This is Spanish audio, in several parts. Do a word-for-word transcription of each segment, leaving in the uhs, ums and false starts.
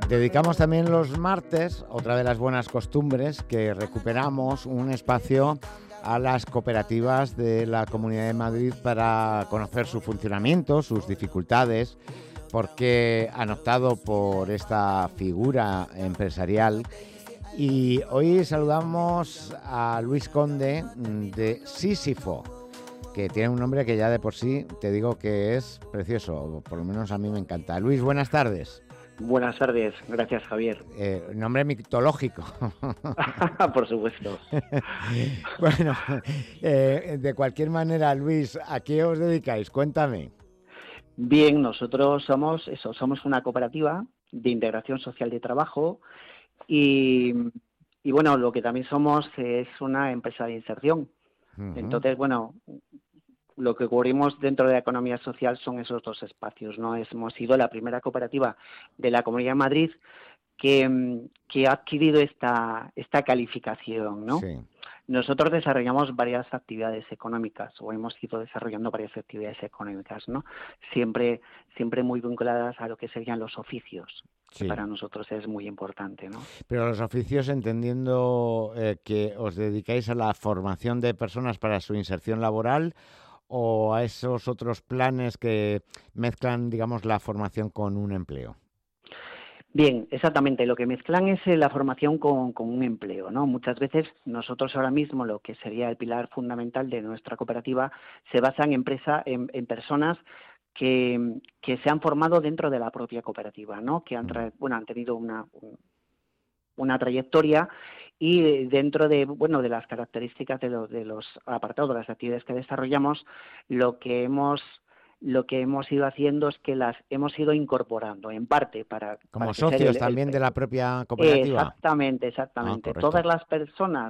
Dedicamos también los martes, otra de las buenas costumbres, que recuperamos un espacio a las cooperativas de la Comunidad de Madrid para conocer su funcionamiento, sus dificultades, porque han optado por esta figura empresarial. Y hoy saludamos a Luis Conde de Sísifo, que tiene un nombre que ya de por sí te digo que es precioso, por lo menos a mí me encanta. Luis, buenas tardes. Buenas tardes, gracias Javier. Eh, nombre mitológico. Por supuesto. Bueno, eh, de cualquier manera, Luis, ¿a qué os dedicáis? Cuéntame. Bien, nosotros somos eso, somos una cooperativa de integración social de trabajo y, y bueno, lo que también somos es una empresa de inserción. Uh-huh. Entonces, bueno, lo que cubrimos dentro de la economía social son esos dos espacios, ¿no? Hemos sido la primera cooperativa de la Comunidad de Madrid que, que ha adquirido esta, esta calificación, ¿no? Sí. Nosotros desarrollamos varias actividades económicas o hemos ido desarrollando varias actividades económicas, ¿no? Siempre, siempre muy vinculadas a lo que serían los oficios, sí. Que para nosotros es muy importante, ¿no? Pero los oficios, entendiendo eh, que os dedicáis a la formación de personas para su inserción laboral, o a esos otros planes que mezclan, digamos, la formación con un empleo. Bien, exactamente. Lo que mezclan es la formación con, con un empleo, ¿no? Muchas veces nosotros ahora mismo, lo que sería el pilar fundamental de nuestra cooperativa, se basa en empresa, en, en personas que, que se han formado dentro de la propia cooperativa, ¿no? Que han, tra- bueno, han tenido una, una trayectoria y dentro de, bueno, de las características de, lo, de los apartados, de las actividades que desarrollamos, lo que hemos lo que hemos ido haciendo es que las hemos ido incorporando en parte para como para socios el, también el, de la propia cooperativa. Exactamente, exactamente. Ah, todas las personas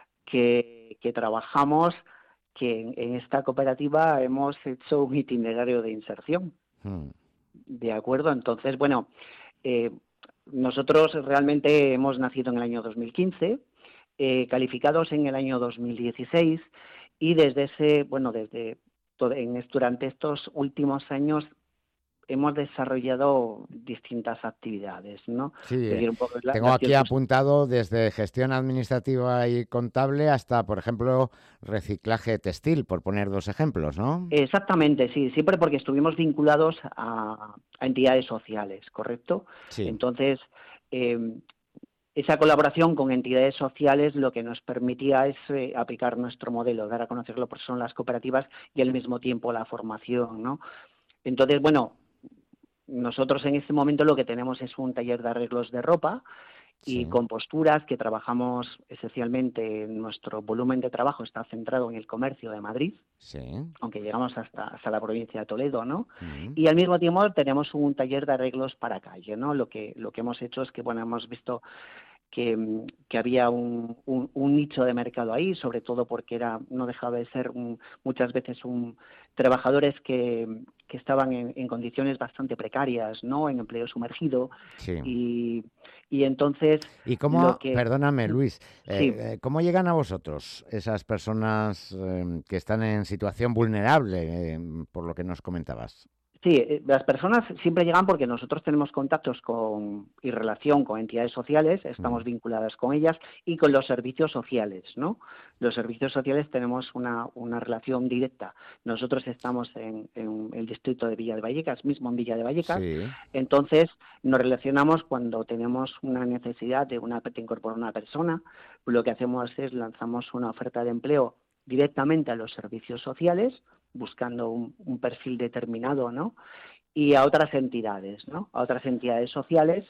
que, que trabajamos que en, en esta cooperativa hemos hecho un itinerario de inserción. Hmm. De acuerdo, entonces, bueno, eh, nosotros realmente hemos nacido en el año dos mil quince, eh, calificados en el año dos mil dieciséis y desde ese, bueno, desde en, durante estos últimos años hemos desarrollado distintas actividades, ¿no? Sí, un poco la, tengo aquí circunst... apuntado desde gestión administrativa y contable hasta, por ejemplo, reciclaje textil, por poner dos ejemplos, ¿no? Exactamente, sí, siempre porque estuvimos vinculados a, a entidades sociales, ¿correcto? Sí. Entonces, eh, esa colaboración con entidades sociales lo que nos permitía es eh, aplicar nuestro modelo, dar a conocer lo que son las cooperativas y al mismo tiempo la formación, ¿no? Entonces, bueno, nosotros en este momento lo que tenemos es un taller de arreglos de ropa y sí. con posturas que trabajamos esencialmente, nuestro volumen de trabajo está centrado en el comercio de Madrid, sí. aunque llegamos hasta, hasta la provincia de Toledo, ¿no? Uh-huh. Y al mismo tiempo tenemos un taller de arreglos para calle, ¿no? Lo que, lo que hemos hecho es que, bueno, hemos visto que, que había un, un, un nicho de mercado ahí, sobre todo porque era no dejaba de ser un, muchas veces un trabajadores que, que estaban en, en condiciones bastante precarias, ¿no? En empleo sumergido. Sí. Y, y entonces... ¿Y cómo, lo que... perdóname Luis, sí. eh, cómo llegan a vosotros esas personas eh, que están en situación vulnerable, eh, por lo que nos comentabas? Sí, las personas siempre llegan porque nosotros tenemos contactos con y relación con entidades sociales, estamos mm. vinculadas con ellas y con los servicios sociales, ¿no? Los servicios sociales tenemos una, una relación directa. Nosotros estamos en, en el distrito de Villa de Vallecas, mismo en Villa de Vallecas, sí. Entonces nos relacionamos cuando tenemos una necesidad de, una, de incorporar una persona, lo que hacemos es lanzamos una oferta de empleo directamente a los servicios sociales, buscando un, un perfil determinado, ¿no? Y a otras entidades, ¿no? A otras entidades sociales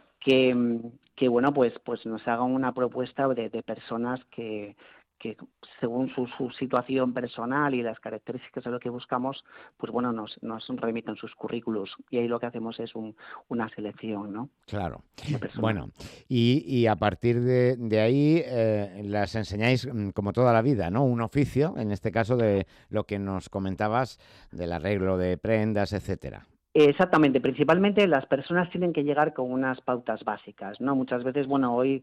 que, que bueno, pues, pues nos hagan una propuesta de, de personas que, que según su, su situación personal y las características de lo que buscamos, pues bueno, nos, nos remiten sus currículos y ahí lo que hacemos es un, una selección, ¿no? Claro. Bueno, y, y a partir de, de ahí eh, las enseñáis como toda la vida, ¿no? Un oficio, en este caso de lo que nos comentabas del arreglo de prendas, etcétera. Exactamente, principalmente las personas tienen que llegar con unas pautas básicas, ¿no? Muchas veces, bueno, hoy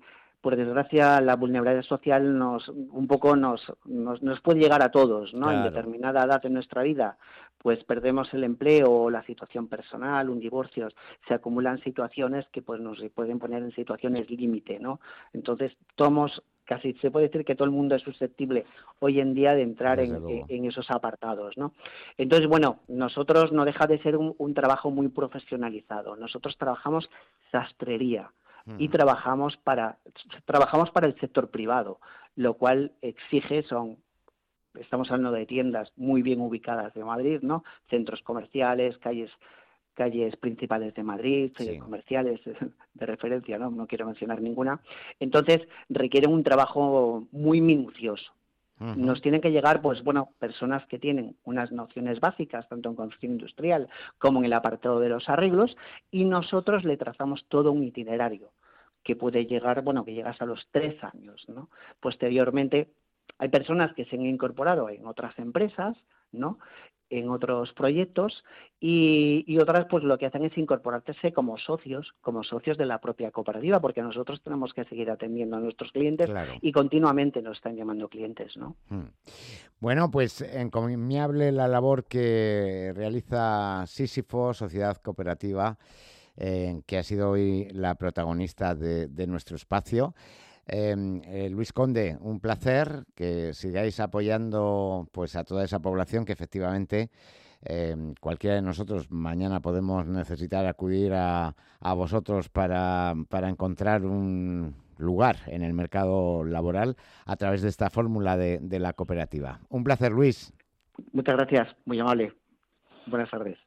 por desgracia, la vulnerabilidad social nos un poco nos, nos, nos puede llegar a todos, ¿no? Claro. En determinada edad de nuestra vida, pues perdemos el empleo o la situación personal, un divorcio, se acumulan situaciones que pues nos pueden poner en situaciones límite, ¿no? Entonces, tomamos, casi se puede decir que todo el mundo es susceptible hoy en día de entrar en, en, en esos apartados, ¿no? Entonces, bueno, nosotros no deja de ser un, un trabajo muy profesionalizado. Nosotros trabajamos sastrería y trabajamos para trabajamos para el sector privado, lo cual exige son estamos hablando de tiendas muy bien ubicadas de Madrid, ¿no? Centros comerciales, calles calles principales de Madrid, Sí. comerciales de referencia, ¿no? No quiero mencionar ninguna. Entonces, requieren un trabajo muy minucioso. Uh-huh. Nos tienen que llegar, pues bueno, personas que tienen unas nociones básicas, tanto en construcción industrial como en el apartado de los arreglos, y nosotros le trazamos todo un itinerario que puede llegar, bueno, que llegas a los tres años, ¿no? Posteriormente, hay personas que se han incorporado en otras empresas, ¿no? En otros proyectos y, y otras pues lo que hacen es incorporarse como socios, como socios de la propia cooperativa, porque nosotros tenemos que seguir atendiendo a nuestros clientes, claro, y continuamente nos están llamando clientes, ¿no? Hmm. Bueno, pues encomiable la labor que realiza Sísifo, Sociedad Cooperativa, eh, que ha sido hoy la protagonista de, de nuestro espacio. Eh, eh, Luis Conde, un placer que sigáis apoyando pues a toda esa población que efectivamente eh, cualquiera de nosotros mañana podemos necesitar acudir a, a vosotros para, para encontrar un lugar en el mercado laboral a través de esta fórmula de, de la cooperativa. Un placer, Luis. Muchas gracias, muy amable. Buenas tardes.